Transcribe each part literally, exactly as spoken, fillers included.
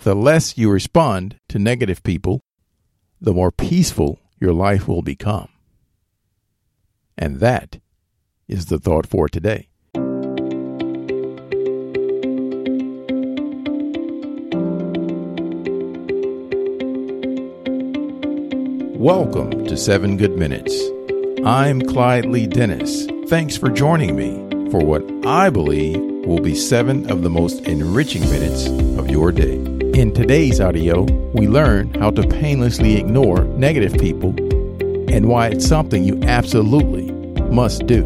The less you respond to negative people, the more peaceful your life will become. And that is the thought for today. Welcome to Seven Good Minutes. I'm Clyde Lee Dennis. Thanks for joining me for what I believe will be seven of the most enriching minutes of your day. In today's audio, we learn how to painlessly ignore negative people and why it's something you absolutely must do.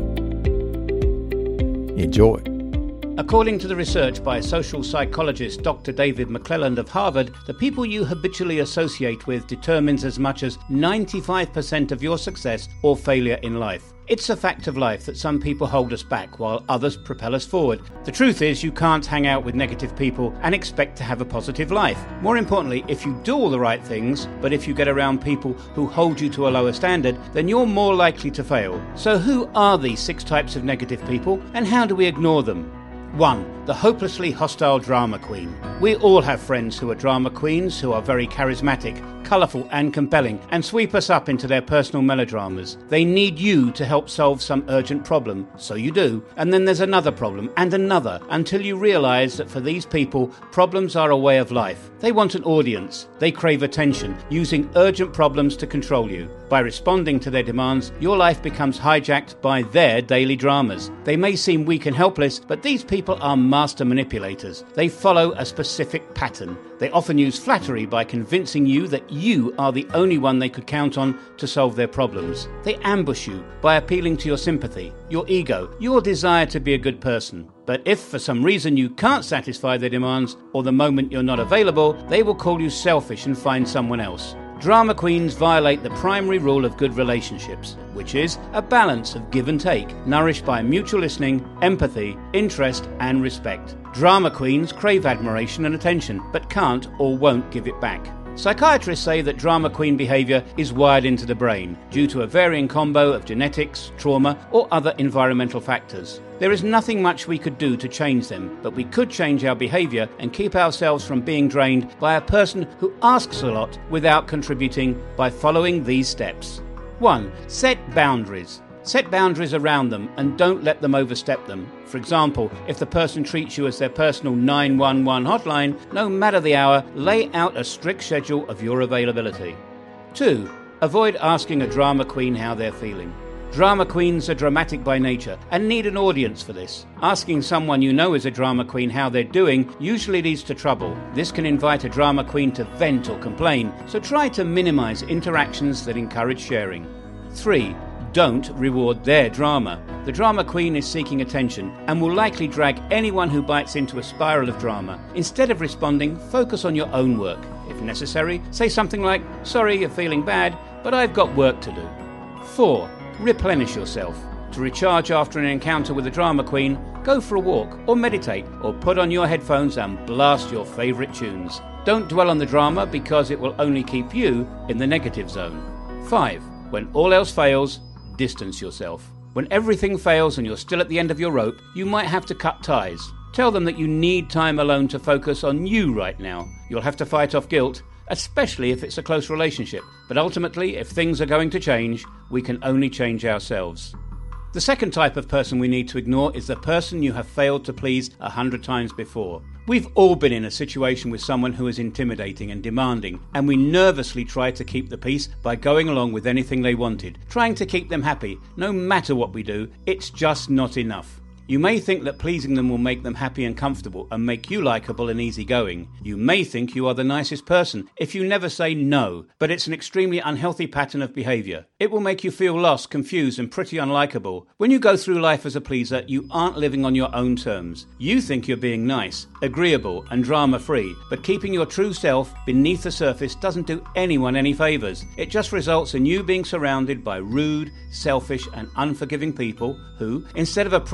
Enjoy. According to the research by social psychologist Doctor David McClelland of Harvard, the people you habitually associate with determines as much as ninety-five percent of your success or failure in life. It's a fact of life that some people hold us back while others propel us forward. The truth is you can't hang out with negative people and expect to have a positive life. More importantly, if you do all the right things, but if you get around people who hold you to a lower standard, then you're more likely to fail. So who are these six types of negative people and how do we ignore them? One, the hopelessly hostile drama queen. We all have friends who are drama queens who are very charismatic, colourful and compelling and sweep us up into their personal melodramas. They need you to help solve some urgent problem, so you do, and then there's another problem and another until you realise that for these people, problems are a way of life. They want an audience. They crave attention, using urgent problems to control you. By responding to their demands, your life becomes hijacked by their daily dramas. They may seem weak and helpless, but these people are master manipulators. They follow a specific pattern. They often use flattery by convincing you that you are the only one they could count on to solve their problems. They ambush you by appealing to your sympathy, your ego, your desire to be a good person. But if for some reason you can't satisfy their demands or the moment you're not available, they will call you selfish and find someone else. Drama queens violate the primary rule of good relationships, which is a balance of give and take, nourished by mutual listening, empathy, interest, and respect. Drama queens crave admiration and attention, but can't or won't give it back. Psychiatrists say that drama queen behaviour is wired into the brain due to a varying combo of genetics, trauma, or other environmental factors. There is nothing much we could do to change them, but we could change our behaviour and keep ourselves from being drained by a person who asks a lot without contributing by following these steps. one. Set boundaries. Set boundaries around them and don't let them overstep them. For example, if the person treats you as their personal nine one one hotline, no matter the hour, lay out a strict schedule of your availability. two. Avoid asking a drama queen how they're feeling. Drama queens are dramatic by nature and need an audience for this. Asking someone you know is a drama queen how they're doing usually leads to trouble. This can invite a drama queen to vent or complain, so try to minimize interactions that encourage sharing. three. Don't reward their drama. The drama queen is seeking attention and will likely drag anyone who bites into a spiral of drama. Instead of responding, focus on your own work. If necessary, say something like, "Sorry you're feeling bad, but I've got work to do." four. Replenish yourself. To recharge after an encounter with a drama queen, go for a walk or meditate or put on your headphones and blast your favourite tunes. Don't dwell on the drama because it will only keep you in the negative zone. five. When all else fails, distance yourself. When everything fails and you're still at the end of your rope, you might have to cut ties. Tell them that you need time alone to focus on you right now. You'll have to fight off guilt, especially if it's a close relationship. But ultimately, if things are going to change, we can only change ourselves. The second type of person we need to ignore is the person you have failed to please a hundred times before. We've all been in a situation with someone who is intimidating and demanding, and we nervously try to keep the peace by going along with anything they wanted, trying to keep them happy. No matter what we do, it's just not enough. You may think that pleasing them will make them happy and comfortable and make you likeable and easygoing. You may think you are the nicest person if you never say no, but it's an extremely unhealthy pattern of behaviour. It will make you feel lost, confused and pretty unlikable. When you go through life as a pleaser, you aren't living on your own terms. You think you're being nice, agreeable and drama-free, but keeping your true self beneath the surface doesn't do anyone any favours. It just results in you being surrounded by rude, selfish and unforgiving people who, instead of appreciating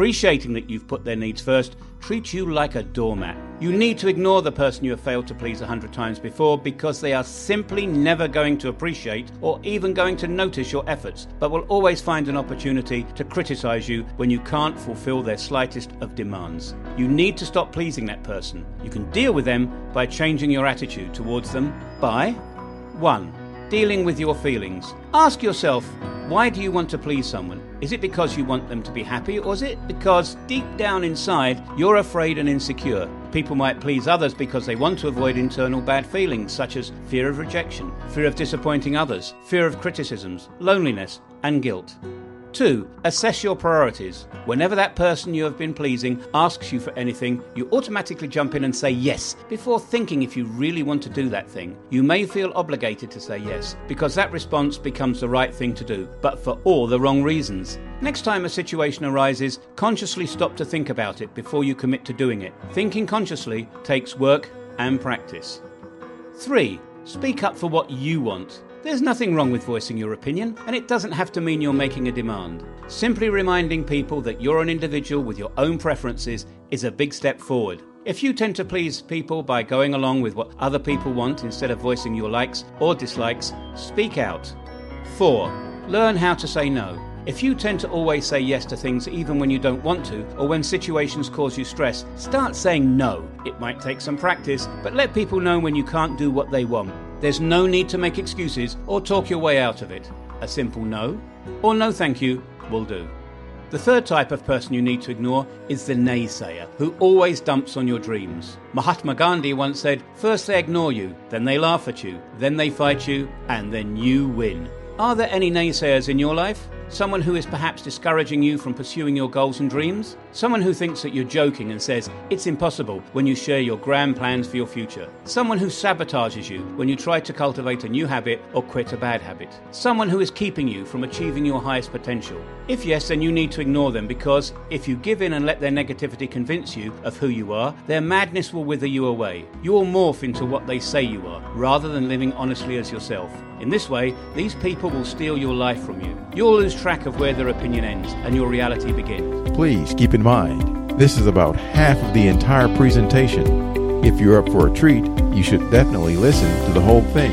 stating that you've put their needs first, treat you like a doormat. You need to ignore the person you have failed to please a hundred times before because they are simply never going to appreciate or even going to notice your efforts, but will always find an opportunity to criticize you when you can't fulfill their slightest of demands. You need to stop pleasing that person. You can deal with them by changing your attitude towards them by one. Dealing with your feelings. Ask yourself, why do you want to please someone? Is it because you want them to be happy, or is it because deep down inside you're afraid and insecure? People might please others because they want to avoid internal bad feelings such as fear of rejection, fear of disappointing others, fear of criticisms, loneliness, and guilt. Two, assess your priorities. Whenever that person you have been pleasing asks you for anything, you automatically jump in and say yes, before thinking if you really want to do that thing. You may feel obligated to say yes, because that response becomes the right thing to do, but for all the wrong reasons. Next time a situation arises, consciously stop to think about it before you commit to doing it. Thinking consciously takes work and practice. Three, speak up for what you want. There's nothing wrong with voicing your opinion, and it doesn't have to mean you're making a demand. Simply reminding people that you're an individual with your own preferences is a big step forward. If you tend to please people by going along with what other people want instead of voicing your likes or dislikes, speak out. Four, learn how to say no. If you tend to always say yes to things even when you don't want to, or when situations cause you stress, start saying no. It might take some practice, but let people know when you can't do what they want. There's no need to make excuses or talk your way out of it. A simple no or no thank you will do. The third type of person you need to ignore is the naysayer, who always dumps on your dreams. Mahatma Gandhi once said, first they ignore you, then they laugh at you, then they fight you, and then you win. Are there any naysayers in your life? Someone who is perhaps discouraging you from pursuing your goals and dreams? Someone who thinks that you're joking and says it's impossible when you share your grand plans for your future? Someone who sabotages you when you try to cultivate a new habit or quit a bad habit? Someone who is keeping you from achieving your highest potential? If yes, then you need to ignore them, because if you give in and let their negativity convince you of who you are, their madness will wither you away. You will morph into what they say you are, rather than living honestly as yourself. In this way, these people will steal your life from you. You'll lose track of where their opinion ends and your reality begins. Please keep in mind, this is about half of the entire presentation. If you're up for a treat, you should definitely listen to the whole thing.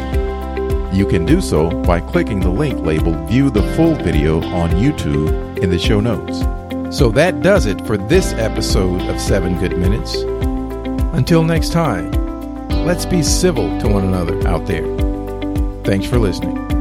You can do so by clicking the link labeled View the Full Video on YouTube in the show notes. So that does it for this episode of seven Good Minutes. Until next time, let's be civil to one another out there. Thanks for listening.